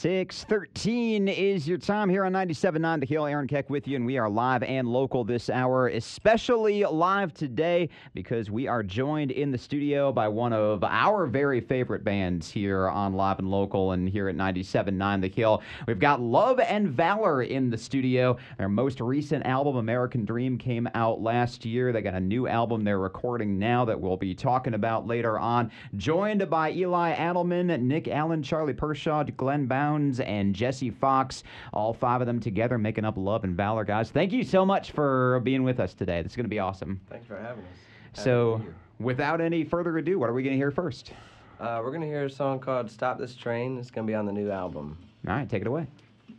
6:13 is your time here on 97.9 The Hill. Aaron Keck with you, and we are live and local this hour, especially live today because we are joined in the studio by one of our very favorite bands here on Live and Local and here at 97.9 The Hill. We've got Love and Valor in the studio. Their most recent album, American Dream, came out last year. They got a new album they're recording now that we'll be talking about later on. Joined by Eli Adelman, Nick Allen, Charlie Pershaw, Glenn Bounds, and Jesse Fox, all five of them together making up Love and Valor. Guys, thank you so much for being with us today. This is going to be awesome. Thanks for having us. So, without any further ado, what are we going to hear first? We're going to hear a song called Stop This Train. It's going to be on the new album. All right, take it away.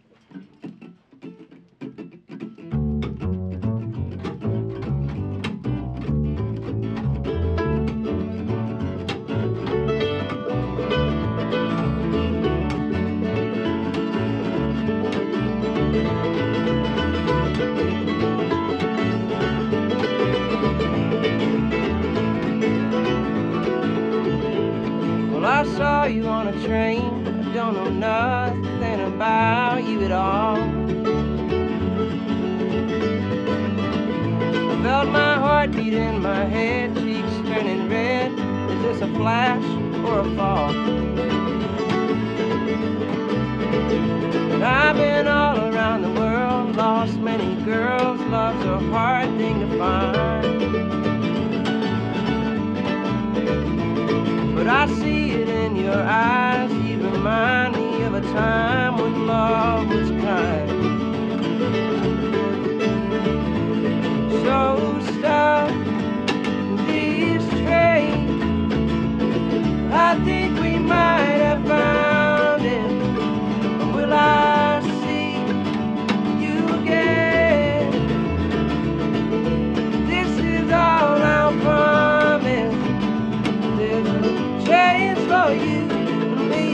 I saw you on a train. I don't know nothing about you at all. I felt my heartbeat in my head, cheeks turning red. Is this a flash or a fall? But I've been all around the world, lost many girls. Love's a hard thing to find. But I see it in your eyes. You remind me of a time when love was kind. So stop this train. I think we might have found it. Will I see you again? This is all I'll promise. There's a chance for you and me.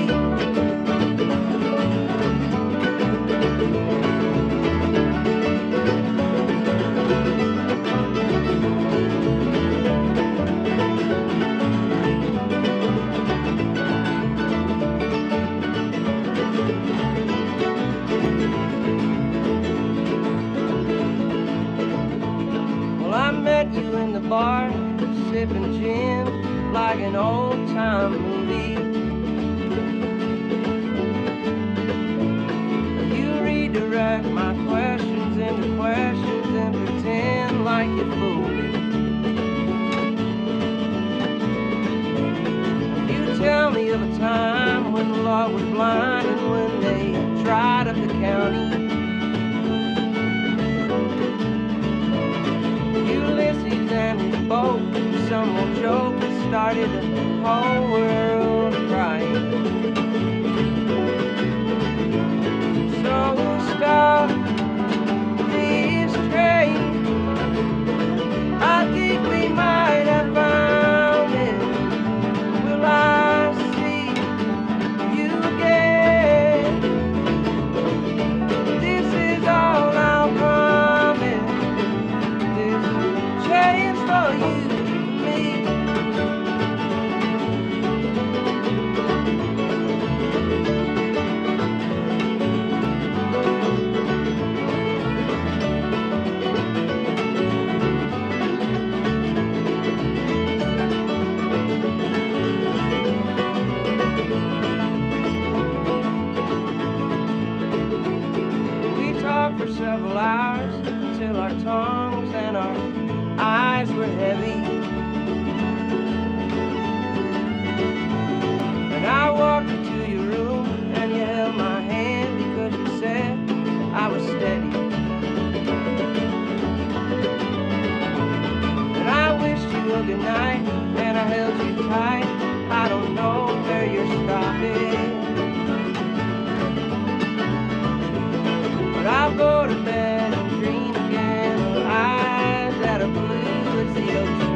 Well, I met you in the bar, sipping gin like an old-time movie. You redirect my questions into questions and pretend like you fooled me. You tell me of a time when love was blind and when they tried up the county. Ulysses and his boat, some old joke that started the whole world crying. So stop this train. I think we might have found it. Will I see you again? This is all I'll promise. There's a chance for you and me. We talked for several hours till our tongues and our eyes were heavy. And I walked into your room and you held my hand because you said I was steady. And I wished you a good night and I held you tight. I don't know where you're stopping, but I'll go to bed and dream again of eyes that are blue as the ocean.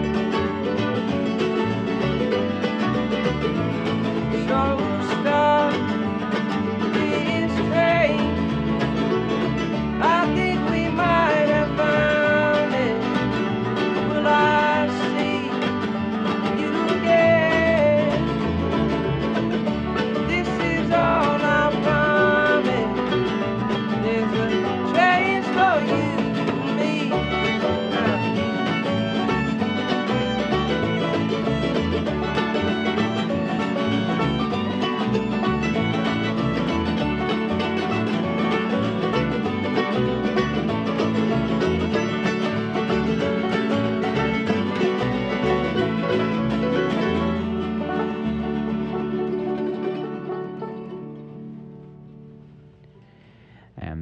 So stop this train. I think we might have found it. Will I see you again? This is all I promise.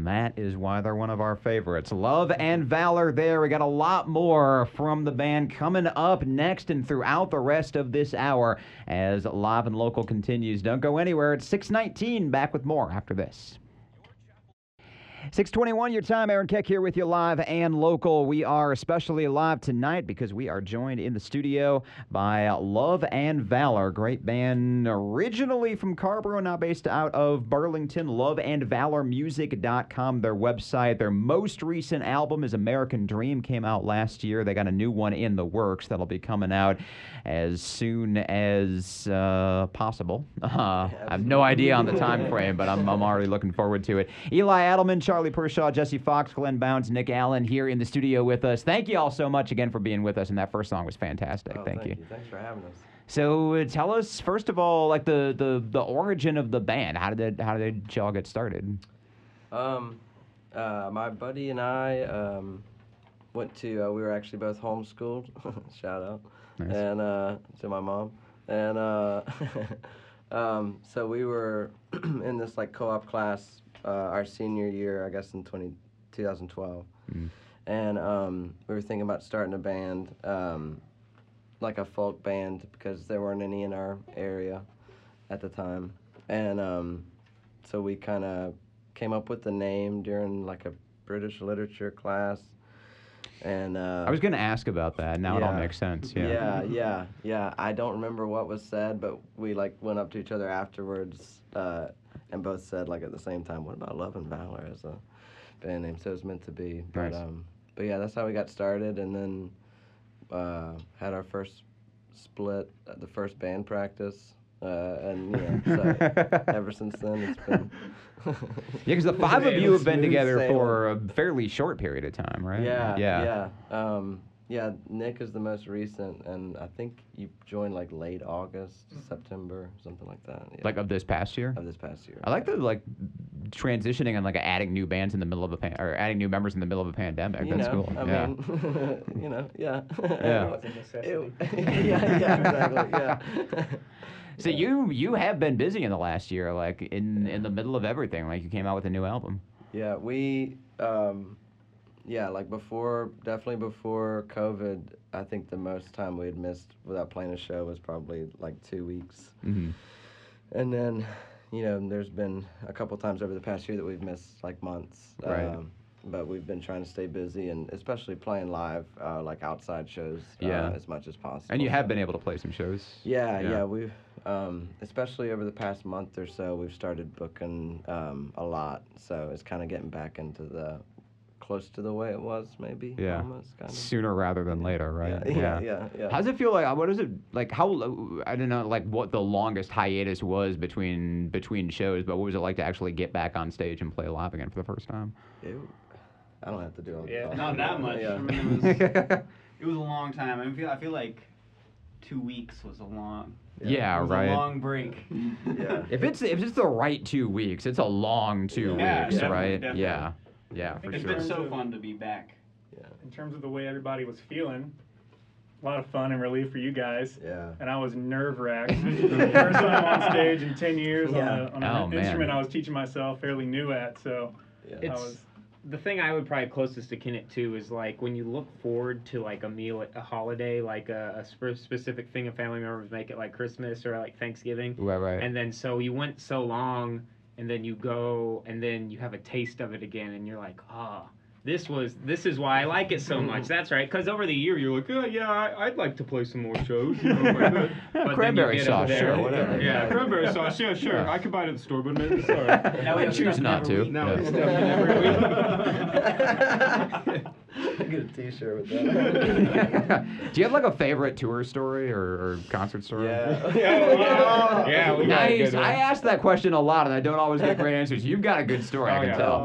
And that is why they're one of our favorites. Love and Valor there. We got a lot more from the band coming up next and throughout the rest of this hour as Live and Local continues. Don't go anywhere. It's 6:19. Back with more after this. 6:21 your time. Aaron Keck here with you live and local. We are especially live tonight because we are joined in the studio by Love and Valor, great band originally from Carrboro, now based out of Burlington. loveandvalormusic.com, their website. Their most recent album is American Dream, came out last year. They got a new one in the works that'll be coming out as soon as possible. I have no idea on the time frame, but I'm already looking forward to it. Eli Adelman, Charlie Pershaw, Jesse Fox, Glenn Bounds, Nick Allen here in the studio with us. Thank you all so much again for being with us, and that first song was fantastic. Thank you. Thanks for having us. So tell us, first of all, like the origin of the band. How did y'all get started? My buddy and I went to, we were actually both homeschooled, shout out, Nice. and to my mom. And so we were in this like co-op class our senior year, I guess in 2012. And we were thinking about starting a band, like a folk band, because there weren't any in our area at the time. And so we kind of came up with the name during like a British literature class. And I was going to ask about that. Now it all makes sense. Yeah. I don't remember what was said, but we like went up to each other afterwards and both said like at the same time, "What about Love and Valor as a band name?" So it was meant to be. Nice. But yeah, that's how we got started, and then had our first split at the first band practice. And so ever since then it's been. Yeah, because the five of you have been Smooth together sailing. for a fairly short period of time, right? Yeah. Nick is the most recent, and I think you joined like late August, September, something like that. Yeah. Like of this past year? Of this past year. I like the transitioning and like adding new bands in the middle of or adding new members in the middle of a pandemic. That's cool. I mean, yeah. Yeah. Exactly. Yeah. So you have been busy in the last year, like in the middle of everything. Like you came out with a new album. Yeah, we, like definitely before COVID, I think the most time we had missed without playing a show was probably like 2 weeks. Mm-hmm. And then, there's been a couple times over the past year that we've missed like months. Right. But we've been trying to stay busy and especially playing live, like outside shows as much as possible. And you have been able to play some shows. Yeah, we've, especially over the past month or so, we've started booking a lot. So it's kind of getting back into close to the way it was, maybe. Yeah. Almost, kind of. Sooner rather than later, right? Yeah. How does it feel like? What is it like? I don't know, like what the longest hiatus was between shows, but what was it like to actually get back on stage and play live again for the first time? I don't have to do all the Yeah, not that much. Yeah. I mean, it was a long time. I feel like 2 weeks was a long. Yeah, it was right. a long break. Yeah. If it's the right 2 weeks, it's a long 2 Yeah, weeks, definitely, right? definitely. Yeah, for It's sure. been so fun to be back. In terms of the way everybody was feeling, a lot of fun and relief for you guys. Yeah. And I was nerve-wracked. First time on stage in 10 years on Oh, an man. instrument I was teaching myself, fairly new at. So I was. The thing I would probably closest to kin it to is like when you look forward to like a meal at a holiday, like a specific thing a family members make it like Christmas or like Thanksgiving. Right. And then so you went so long and then you go and then you have a taste of it again and you're like, this is why I like it so much. That's right. Because over the year you're like, I'd like to play some more shows. But Cranberry sauce, there, sure, whatever. Yeah, cranberry sauce, yeah, sure. Yeah. I could buy it at the store, but maybe sorry. Now we I have choose stuff not every to. week. No, Yeah. it's definitely Get a T-shirt with that. Do you have like a favorite tour story or concert story? Yeah, we got a Nice. good one. I ask that question a lot, and I don't always get great answers. You've got a good story, I can yeah. tell. Oh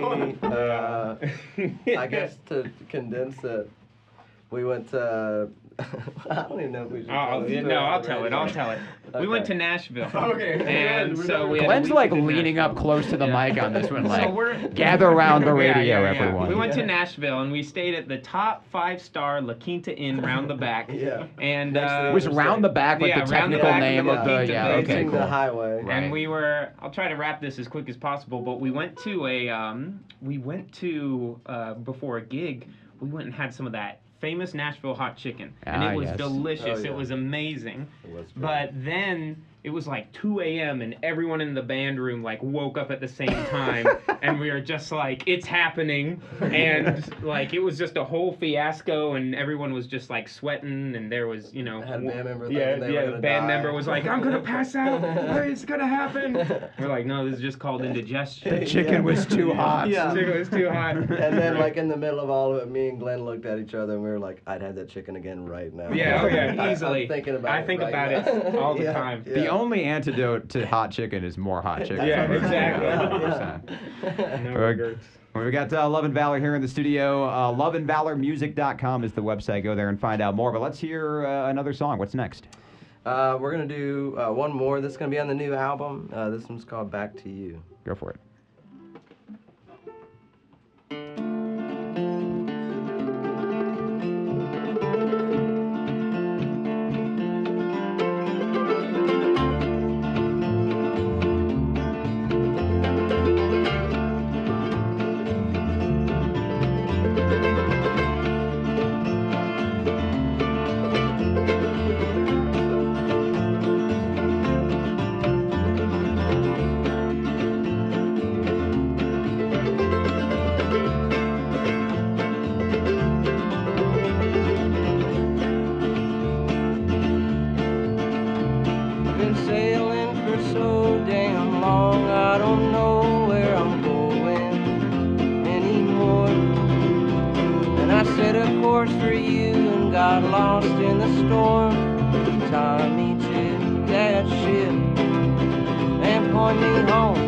man, I guess to condense it, we went to I don't even know if we should. Oh, yeah, no, I'll tell it. I'll tell it. We went to Nashville. Okay. And so we had a Glenn's week like in leaning Nashville. up close to the Yeah. mic on this one, So like we're- gather around the Yeah, radio, yeah. everyone. We went to Nashville and we stayed at the top 5-star La Quinta Inn round the back. Yeah. And Next to the Was round the back like Yeah, the round the technical back name of of the the Quinta yeah, Bay. okay, Facing cool. the highway. Right. And we were. I'll try to wrap this as quick as possible. But we went to before a gig. We went and had some of that famous Nashville hot chicken, and Ah, it was yes. delicious. Oh, yeah. It was amazing. It was good. But then it was like 2 a.m. and everyone in the band room like woke up at the same time, and we were just like, it's happening, and like it was just a whole fiasco, and everyone was just like sweating, and there was I had a band member yeah, thinking they were yeah, gonna the band die. member was like, I'm gonna pass out. Hey, it's gonna happen. We're like, no, this is just called indigestion. The chicken was too hot. Yeah. It was too hot. And then, like in the middle of all of it, me and Glenn looked at each other and we were like, "I'd have that chicken again right now." Yeah, oh yeah, easily. I'm thinking about I it think right about now. it all the Yeah, time. yeah. The only antidote to hot chicken is more hot chicken. Yeah, That's what I'm exactly. saying. 100%. No All right. regrets. Well, we got Love and Valor here in the studio. loveandvalormusic.com is the website. Go there and find out more. But let's hear another song. What's next? We're gonna do one more. This is gonna be on the new album. This one's called "Back to You." Go for it. Been sailing for so damn long, I don't know where I'm going anymore. And I set a course for you and got lost in the storm. Tie me to that ship and point me home.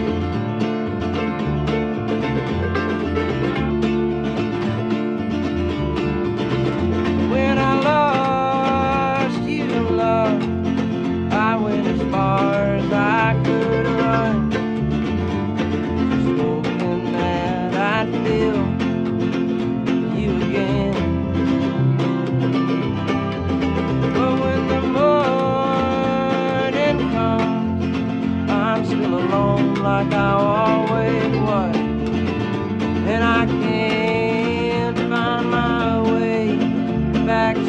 When I lost you, love, I went as far as I could run, just hoping that I'd feel you again. But when the morning comes, I'm still alone like I always was, and I can't find my way back to you.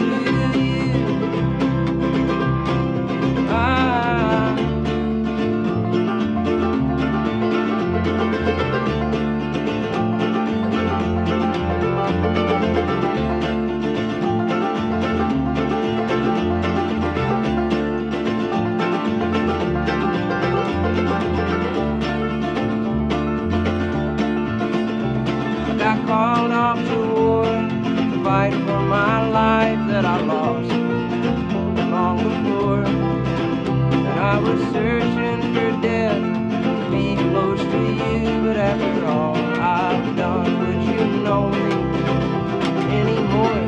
I got called off to war to fight for my life that I lost long before. And I was searching for death to be close to you, but after all I've done, would you know me anymore?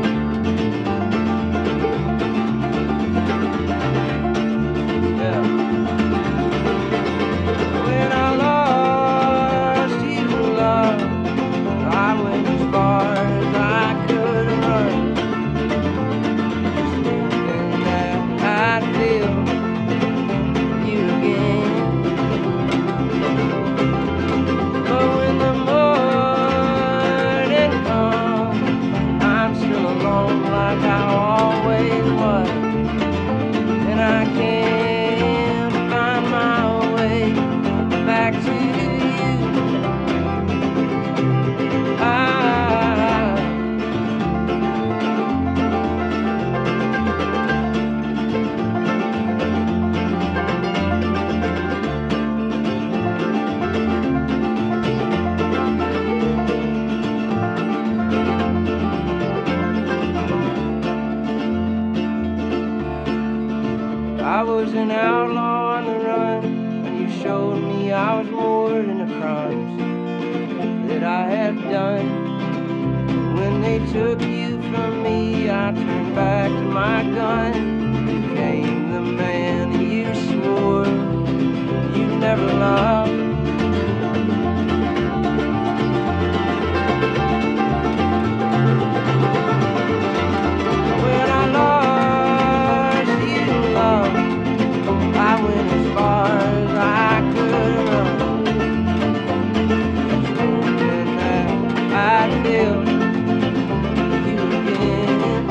Yeah. When I lost you, love, I went as far as I could run, just thinking that I'd feel you again. But when the morning comes, I'm still alone like I always was, and I can't find my way back to you. I was an outlaw on the run, and you showed me I was more than the crimes that I had done. When they took you from me, I turned back to my gun. Became the man you swore you'd never love. When I lost you, love, I went as far as I could run. Just hoping that I'd feel you again.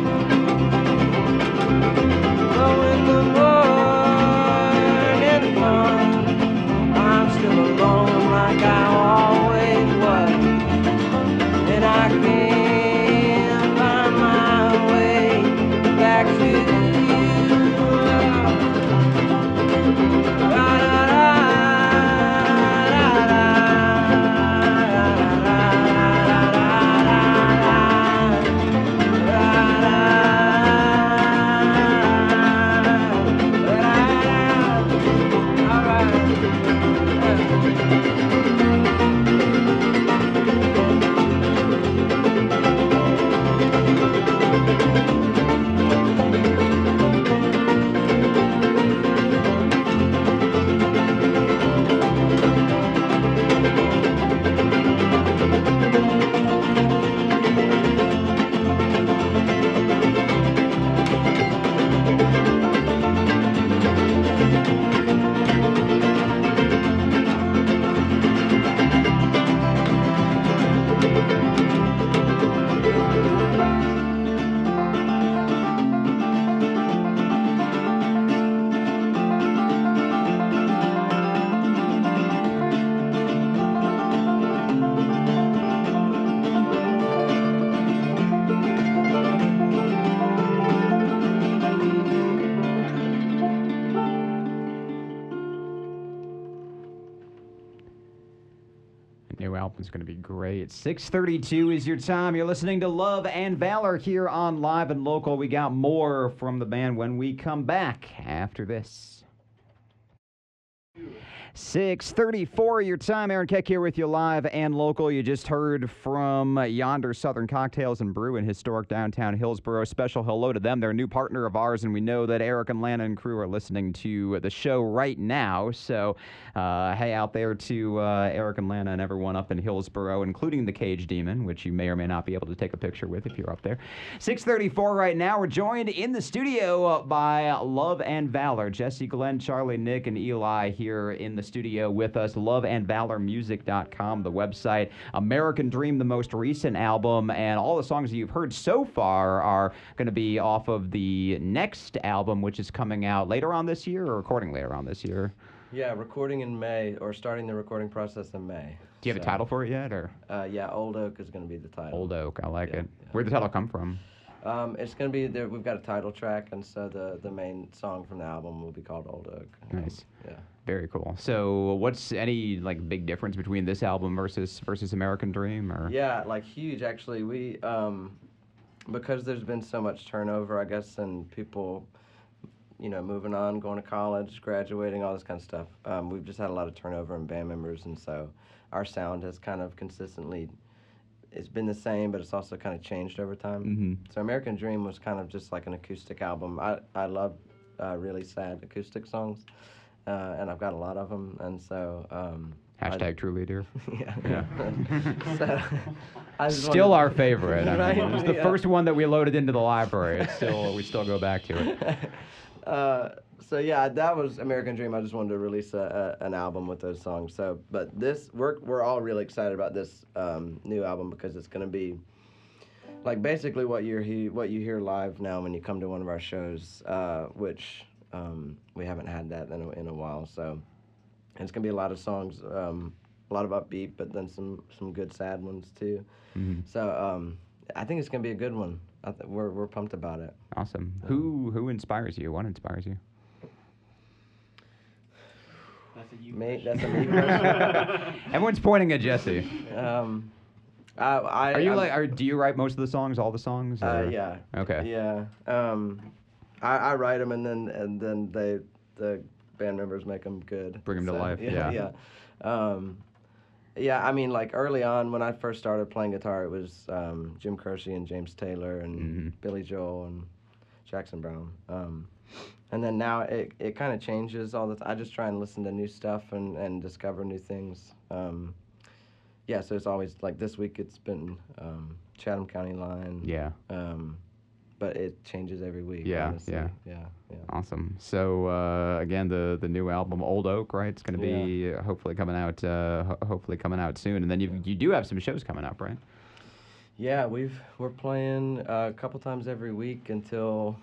But when the morning comes, I'm still alone like I always was, and I can't find my way back to you. New album's going to be great. 6:32 is your time. You're listening to Love and Valor here on Live and Local. We got more from the band when we come back after this. 6:34 your time. Aaron Keck here with you live and local. You just heard from Yonder Southern Cocktails and Brew in historic downtown Hillsboro. Special hello to them. They're a new partner of ours, and we know that Eric and Lana and crew are listening to the show right now. So, hey out there to Eric and Lana and everyone up in Hillsboro, including the Cage Demon, which you may or may not be able to take a picture with if you're up there. 6:34 right now. We're joined in the studio by Love and Valor. Jesse, Glenn, Charlie, Nick, and Eli here in the studio with us. loveandvalormusic.com, the website. American Dream, the most recent album, and all the songs that you've heard so far are going to be off of the next album, which is coming out later on this year, or recording later on this year? Yeah, recording in May, or starting the recording process in May. Do you have a title for it yet, or? Yeah, Old Oak is going to be the title. Old Oak, I like it. Yeah. Where'd the title come from? It's going to be, we've got a title track, and so the main song from the album will be called Old Oak. Nice. Yeah. Very cool. So what's any like big difference between this album versus American Dream, or? Yeah, like huge actually. We because there's been so much turnover, I guess, and people, you know, moving on, going to college, graduating, all this kind of stuff. We've just had a lot of turnover in band members, and so our sound has kind of consistently, it's been the same, but it's also kind of changed over time. Mm-hmm. So American Dream was kind of just like an acoustic album. I love really sad acoustic songs, and I've got a lot of them, and so Hashtag true leader. yeah. So, I just Still wanted- our favorite. I Right? mean, it was the Yeah. first one that we loaded into the library. It's still, we still go back to it. So yeah, that was American Dream. I just wanted to release an album with those songs. So, but this we're all really excited about this new album because it's going to be like basically what you hear live now when you come to one of our shows, which we haven't had that in a while. So, and it's going to be a lot of songs, a lot of upbeat, but then some good sad ones too. Mm-hmm. So I think it's going to be a good one. We're pumped about it. Awesome. Who inspires you? What inspires you? That's a you. Mate, that's a me question. Everyone's pointing at Jesse. Do you write most of the songs, all the songs? Or? Yeah. Okay. Yeah. I write them and then the band members make them good. Bring 'em to life, yeah. Yeah. Yeah, I mean, like early on when I first started playing guitar, it was Jim Croce and James Taylor and Billy Joel and Jackson Brown. And then now it kind of changes all the time. I just try and listen to new stuff and discover new things. Yeah, so it's always like this week it's been Chatham County Line. Yeah. But it changes every week. Yeah, honestly. yeah. Yeah. Awesome. So again, the new album Old Oak, right? It's going to be hopefully coming out soon. And then you do have some shows coming up, right? Yeah, we're playing a couple times every week until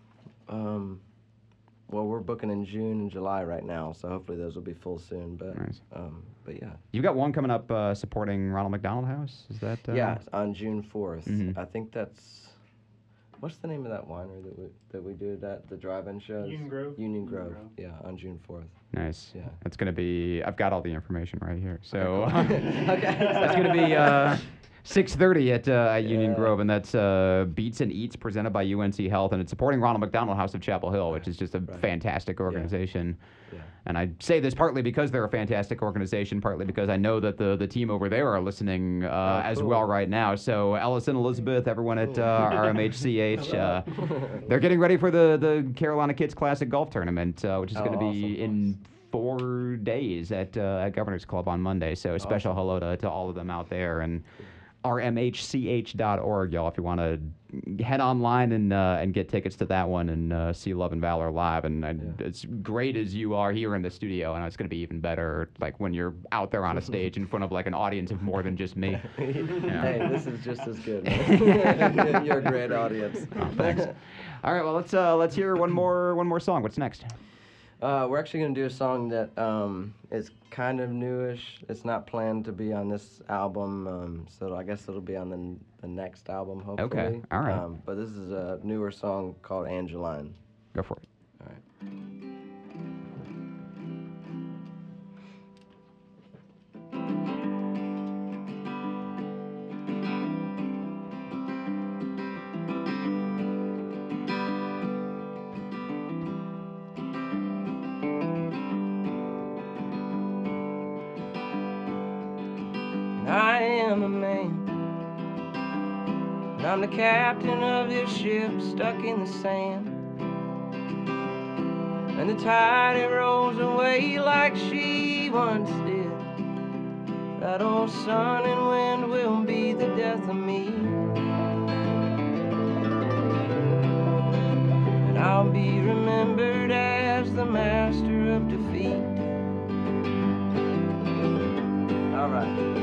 well, we're booking in June and July right now, so hopefully those will be full soon. But Nice. But yeah. You've got one coming up supporting Ronald McDonald House. Is that? Yeah, on June 4th. Mhm. I think that's. What's the name of that winery that we do the drive-in shows? Union Grove. Union Grove. Yeah, on June 4th. Nice. Yeah. It's going to be. I've got all the information right here. So Okay. that's going to be 6:30 at Union Yeah. Grove, and that's Beats and Eats presented by UNC Health, and it's supporting Ronald McDonald House of Chapel Hill, which is just a fantastic organization. Yeah. And I say this partly because they're a fantastic organization, partly because I know that the team over there are listening as cool. well right now. So Ellison, Elizabeth, everyone at RMHCH, they're getting ready for the Carolina Kids Classic Golf Tournament, which is going to be in 4 days at Governor's Club on Monday. So a special hello to all of them out there. And rmhch.org, y'all, if you want to head online and get tickets to that one and see Love and Valor live. And as great as you are here in the studio, and it's going to be even better like when you're out there on a stage in front of like an audience of more than just me. Hey, this is just as good, man. You're a great audience. Oh, thanks. All right, well let's hear one more song. What's next? We're actually going to do a song that is kind of newish. It's not planned to be on this album, so I guess it'll be on the next album, hopefully. Okay, all right. But this is a newer song called Angeline. Go for it. All right. I am a man, and I'm the captain of this ship stuck in the sand. And the tide it rolls away like she once did. That old sun and wind will be the death of me. And I'll be remembered as the master of defeat. All right.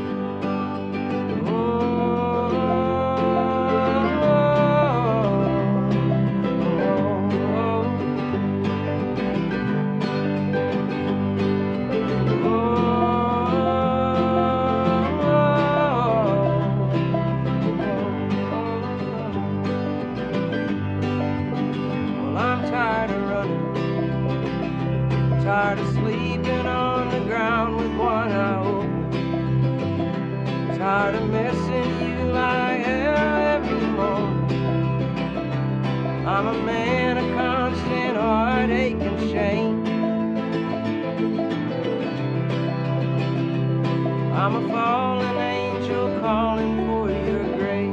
Tired of sleeping on the ground with one eye open. Tired of missing you like hell every morning. I'm a man of constant heartache and shame. I'm a fallen angel calling for your grace.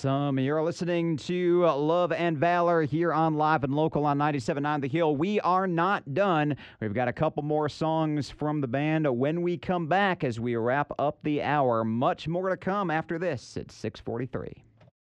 Awesome. You're listening to Love and Valor here on Live and Local on 97.9 The Hill. We are not done. We've got a couple more songs from the band when we come back as we wrap up the hour. Much more to come after this at 6:43.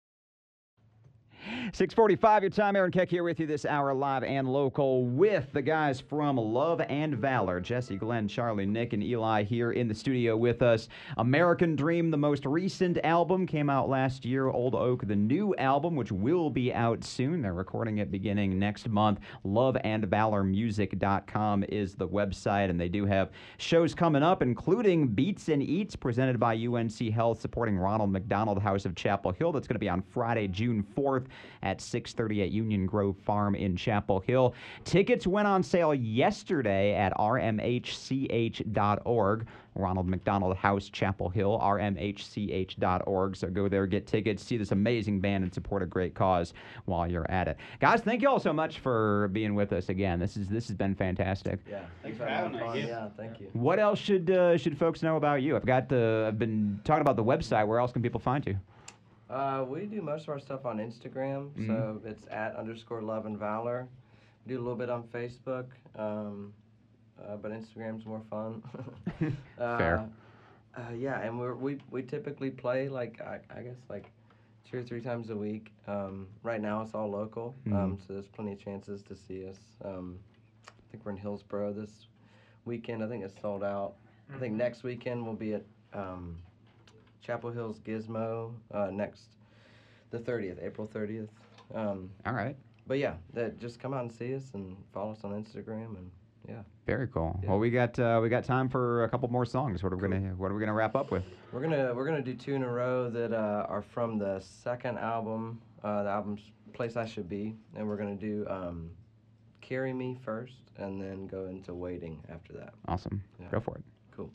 6:45 your time. Aaron Keck here with you this hour, live and local, with the guys from Love and Valor. Jesse, Glenn, Charlie, Nick, and Eli here in the studio with us. American Dream, the most recent album, came out last year. Old Oak, the new album, which will be out soon. They're recording it beginning next month. LoveandValorMusic.com is the website, and they do have shows coming up, including Beats and Eats, presented by UNC Health, supporting Ronald McDonald House of Chapel Hill. That's going to be on Friday, June 4th. At 6:30 at Union Grove Farm in Chapel Hill. Tickets went on sale yesterday at rmhch.org. Ronald McDonald House, Chapel Hill, rmhch.org. So go there, get tickets, see this amazing band, and support a great cause while you're at it. Guys, thank you all so much for being with us again. This has been fantastic. Yeah, Thanks for having us. Yeah, thank you. What else should folks know about you? I've been talking about the website. Where else can people find you? We do most of our stuff on Instagram, so it's @_Love and Valor. We do a little bit on Facebook, but Instagram's more fun. Fair. Yeah, and we typically play like I guess like 2 or 3 times a week. Right now it's all local, so there's plenty of chances to see us. I think we're in Hillsboro this weekend. I think it's sold out. I think next weekend we'll be at Chapel Hill's Gizmo the 30th, April 30th. All right. But yeah, just come out and see us and follow us on Instagram, and yeah. Very cool. Yeah. Well, we got time for a couple more songs. What are we gonna wrap up with? We're gonna do 2 in a row that are from the second album. The album's Place I Should Be, and we're gonna do Carry Me first, and then go into Waiting after that. Awesome. Yeah. Go for it. Cool.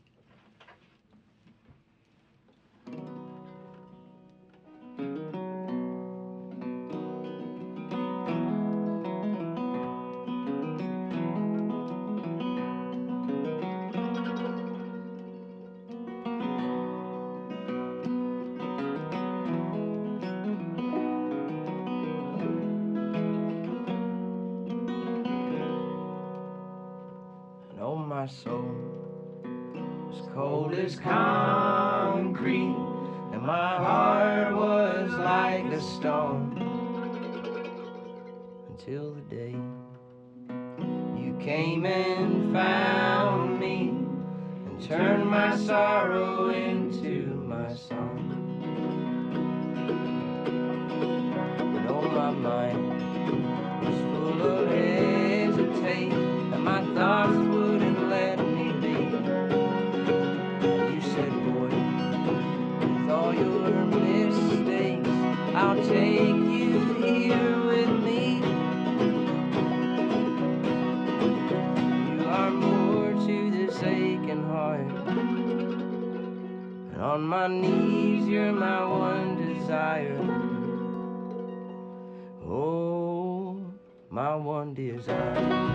My soul was cold as concrete, and my heart was like a stone, until the day you came and found me and turned my sorrow into my song. And oh, my mind was full of hesitate, and my thoughts wouldn't let me be. You said, boy, with all your mistakes, I'll take you here with me. You are more to this aching heart, and on my knees you're my one desire. Oh, my one desire.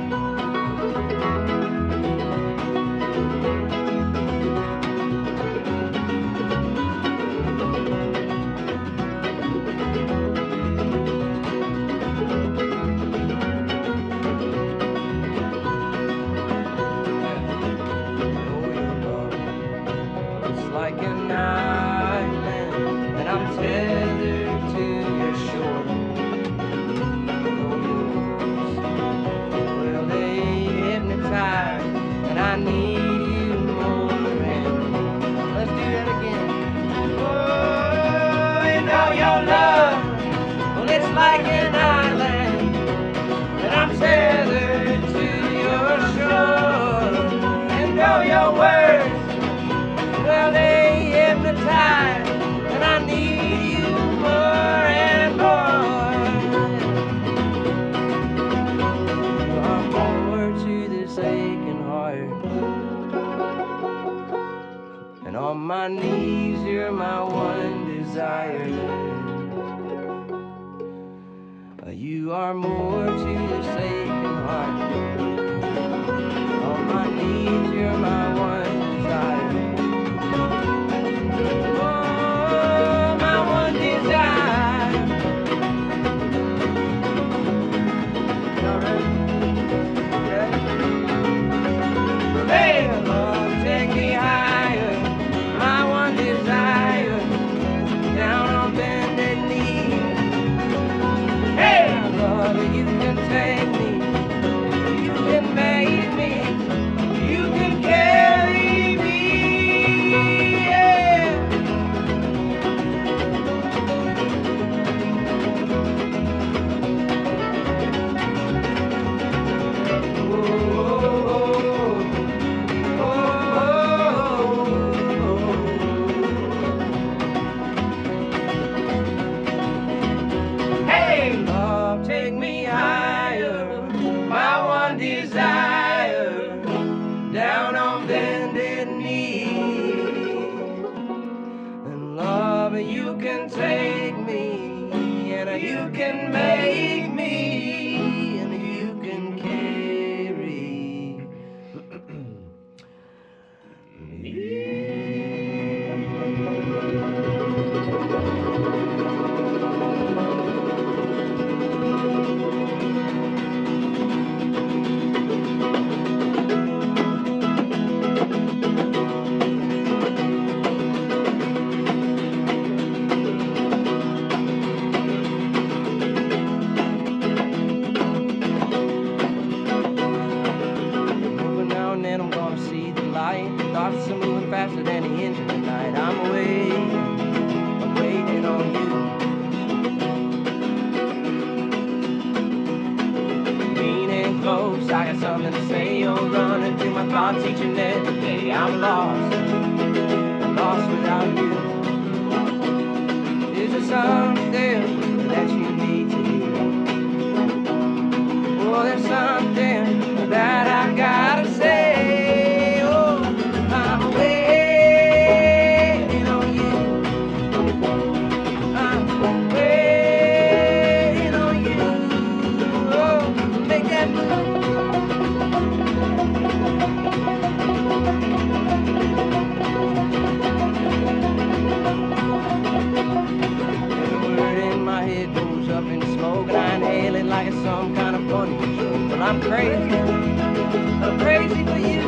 Like an island, and I'm tethered to your shore. Well, they hypnotize, and I need you more and more. Let's do that again. Oh, and all your love, well, it's like an island, and I'm tethered to your shore. And all your words, well, they hypnotize, and I need you more and more. You are more to this aching heart, and on my knees you're my one desire. You are more to this aching heart, on my knees you're my one desire. Oh, my one desire. take me, you can make me, you can carry me, yeah. Take me higher, my one desire, down on bended knee. And love, you can take me, and you can make me, and you can carry Moving now and then I'm gonna see the light. Thoughts are moving faster than the engine tonight. I'm waiting on you. Leaning close, I got something to say. You're running through my thoughts each and every day. I'm lost without you. Is there something that you need to hear? Oh, there's something that I gotta say. Oh, I'm waiting on you. I'm waiting on you. Oh, make that move. Every word in my head goes up in smoke, and I inhale it like it's some kind of funny joke. But I'm crazy for you.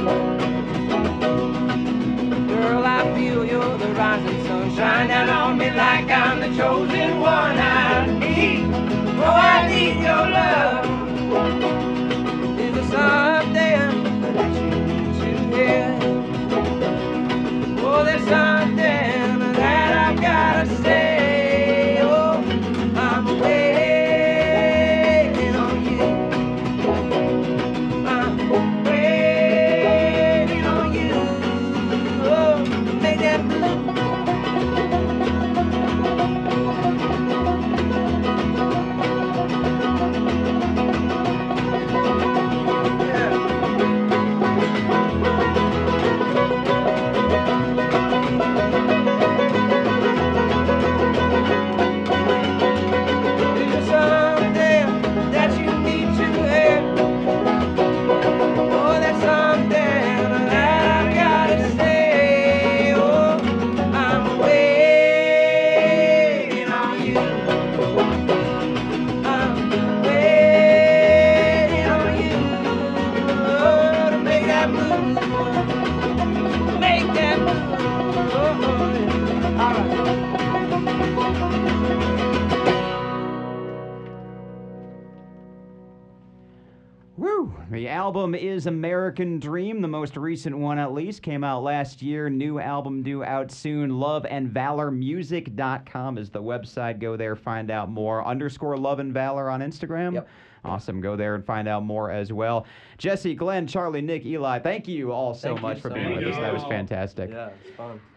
Girl, I feel you're the rising sun, shine down on me like I'm the chosen one. I need your love. Is there something that you need to hear? Oh, there's something that I've gotta say. Oh, I'm waiting on you. I'm waiting on you. Oh, make that move. Woo! The album is American Dream, the most recent one at least. Came out last year. New album due out soon. loveandvalormusic.com is the website. Go there, find out more. _Love and Valor on Instagram. Yep. Awesome. Go there and find out more as well. Jesse, Glenn, Charlie, Nick, Eli, thank you all so Thank you much for so being much. with us. That was Thank you. fantastic. Yeah, it's fun.